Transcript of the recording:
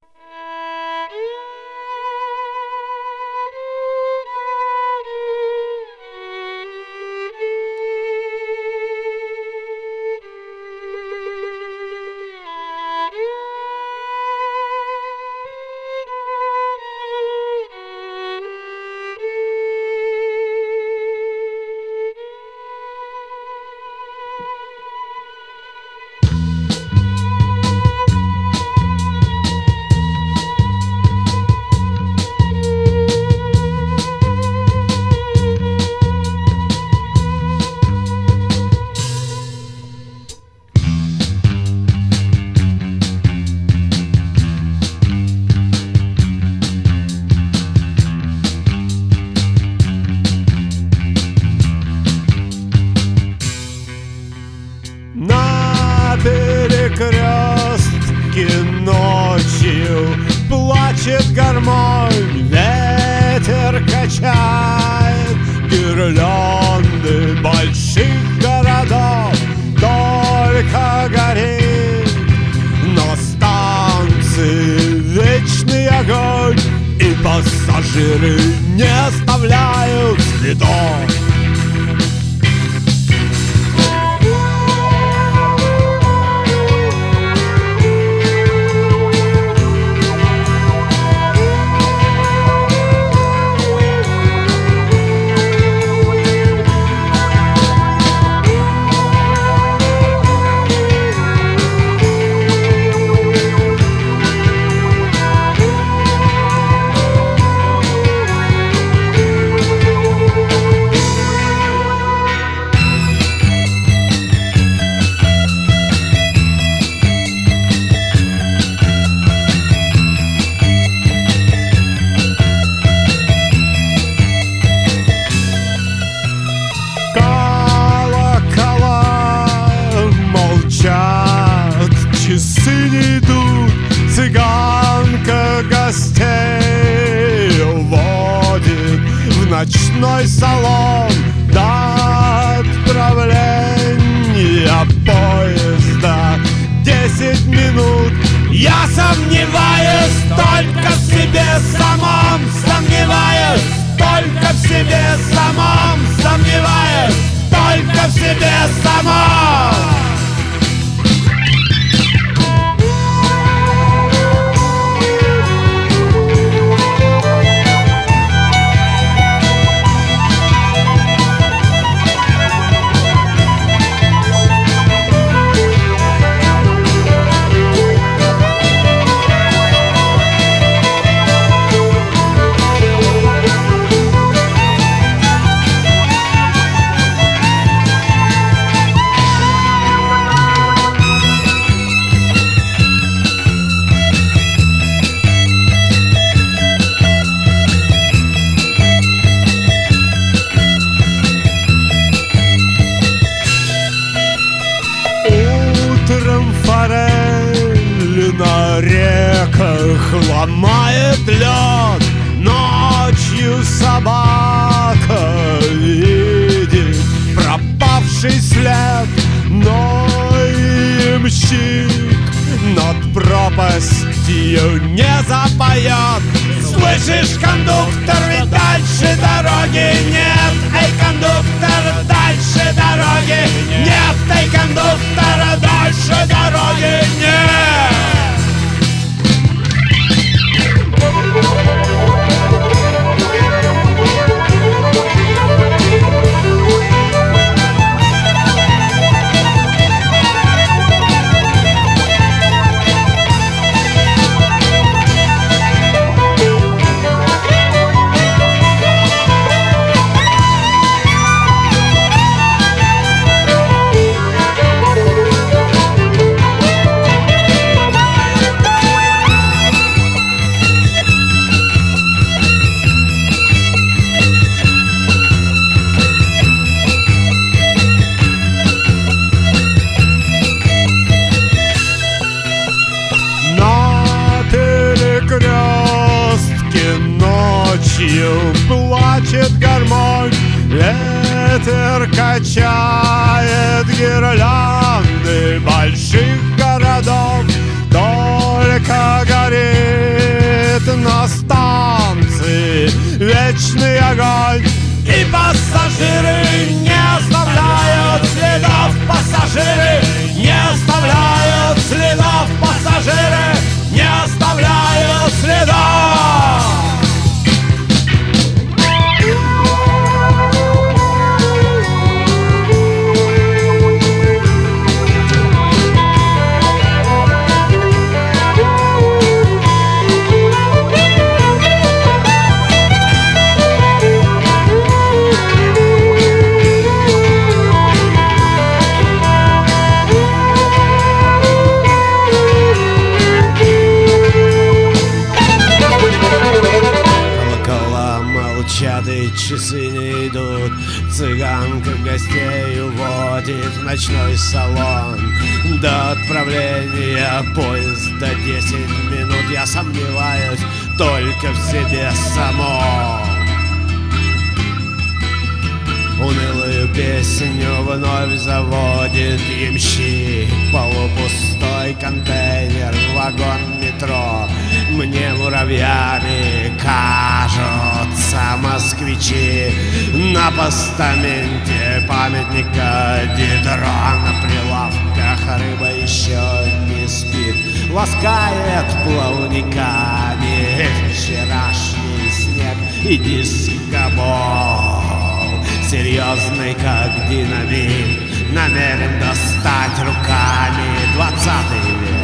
Ночью плачет гармонь, ветер качает гирлянды больших городов. Только горит на станции вечный огонь, и пассажиры не оставляют следов. Часы не идут, цыганка гостей уводит в ночной салон до отправления поезда 10 минут. Я сомневаюсь только в себе самом, сомневаюсь только в себе самом, сомневаюсь только в себе самом. Форель на реках ломает лед, ночью собака видит пропавший след, но ямщик над пропастью не запоет. Слышишь, кондуктор, ведь дальше дороги нет. Эй, кондуктор, дальше дороги нет. Эй, кондуктор, дальше дороги нет. Ночью плачет гармонь, ветер качает гирлянды больших городов. Только горит вечный огонь. И пассажиры не оставляют следов, пассажиры не оставляют следов, пассажиры не оставляют следов. И часы не идут, цыганка гостей уводит в ночной салон. До отправления поезда 10 минут. Я сомневаюсь только в себе самом. Унылую песню вновь заводит ямщик. Полупустой контейнер, вагон метро. Мне муравьями кажутся москвичи. На постаменте памятника Дидро. На прилавках рыба еще не спит, ласкает плавниками вчерашний снег и дискобол. Серьезный, как динамит, намерен достать руками 20 век.